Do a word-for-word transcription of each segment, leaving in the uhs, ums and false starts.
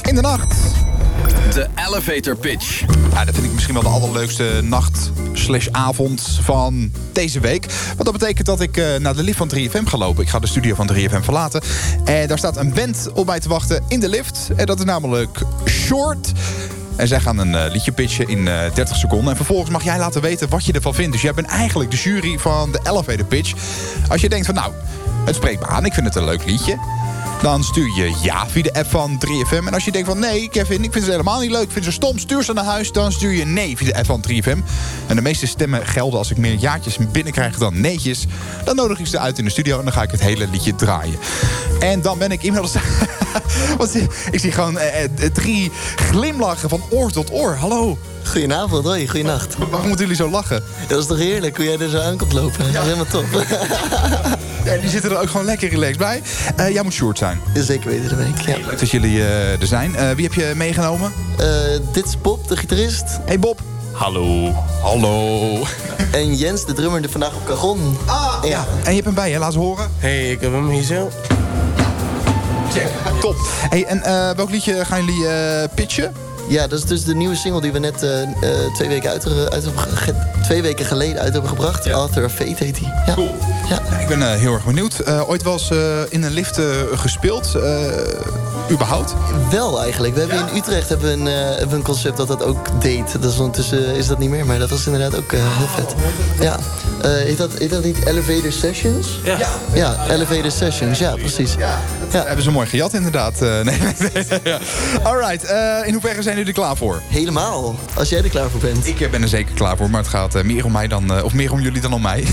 in de nacht. De elevator pitch. Ja, dat vind ik misschien wel de allerleukste nacht slash avond van deze week. Want dat betekent dat ik uh, naar de lift van drie F M ga lopen. Ik ga de studio van drie F M verlaten. En daar staat een band op mij te wachten in de lift. En dat is namelijk Short. En zij gaan een uh, liedje pitchen in uh, dertig seconden. En vervolgens mag jij laten weten wat je ervan vindt. Dus jij bent eigenlijk de jury van de elevator pitch. Als je denkt van nou, het spreekt me aan. Ik vind het een leuk liedje. Dan stuur je ja via de app van drie F M. En als je denkt van nee, Kevin, ik vind ze helemaal niet leuk. Ik vind ze stom, stuur ze naar huis. Dan stuur je nee via de app van drie F M. En de meeste stemmen gelden als ik meer jaartjes binnenkrijg dan neetjes. Dan nodig ik ze uit in de studio en dan ga ik het hele liedje draaien. En dan ben ik inmiddels... Want ik zie gewoon eh, drie glimlachen van oor tot oor. Hallo. Goedenavond, hoi, goeienacht. Waarom moeten jullie zo lachen? Dat is toch heerlijk hoe jij er zo aan komt lopen. Ja. Dat is helemaal top. Ja, die zitten er ook gewoon lekker relaxed bij. Uh, jij moet Sjoerd zijn. Ja, zeker weten, dat ben ik. Ja. Leuk dat jullie uh, er zijn. Uh, wie heb je meegenomen? Uh, dit is Bob, de gitarist. Hey Bob. Hallo. Hallo. En Jens, de drummer, er vandaag op cajon. Ah, ja. ja. En je hebt hem bij je, laat ze horen. Hey, ik heb hem hier zo. Check. Top. Hey, en uh, welk liedje gaan jullie uh, pitchen? Ja, dat is dus de nieuwe single die we net uh, uh, twee, weken uit, uit, ge, twee weken geleden uit hebben gebracht. Ja. Author of Fate heet die. Ja. Cool. Ja. Ja, ik ben uh, heel erg benieuwd. Uh, ooit wel eens uh, in een lift uh, gespeeld? Uh, überhaupt? Wel eigenlijk. We hebben ja. in Utrecht hebben we, een, uh, hebben we een concept dat dat ook deed. Dat is ondertussen is dat niet meer, maar dat was inderdaad ook uh, heel vet. Ja. Uh, heet, dat, heet dat niet Elevator Sessions? Ja. Ja, ja Elevator Sessions. Ja, precies. Ja, dat ja. hebben ze mooi gejat inderdaad. Uh, nee, nee, nee, ja. Alright, uh, in hoeverre zijn jullie er klaar voor? Helemaal. Als jij er klaar voor bent. Ik ben er zeker klaar voor, maar het gaat uh, meer om mij dan, uh, of meer om jullie dan om mij.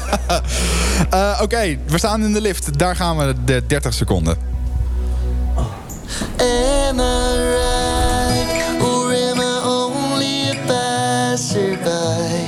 uh, Oké, okay, we staan in de lift. Daar gaan we de dertig seconden. Oh. Am I right, or am I only a passerby?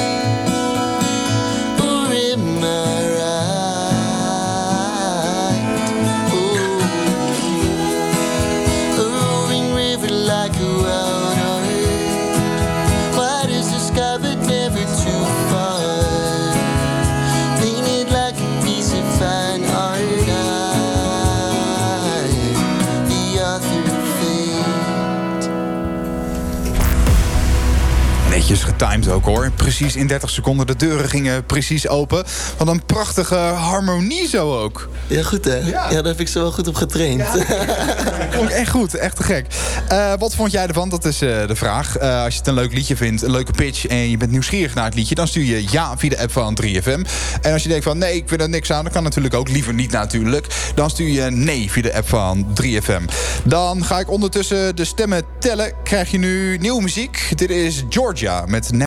Netjes getimed ook hoor. Precies in dertig seconden. De deuren gingen precies open. Wat een prachtige harmonie zo ook. Ja, goed hè? Ja, ja daar heb ik zo wel goed op getraind. Ja. Klonk echt goed. Echt te gek. Uh, wat vond jij ervan? Dat is uh, de vraag. Uh, als je het een leuk liedje vindt, een leuke pitch en je bent nieuwsgierig naar het liedje, dan stuur je ja via de app van drie F M. En als je denkt van nee, ik vind er niks aan, dan kan natuurlijk ook liever niet natuurlijk. Dan stuur je nee via de app van drie F M. Dan ga ik ondertussen de stemmen tellen. Krijg je nu nieuwe muziek. Dit is Georgia met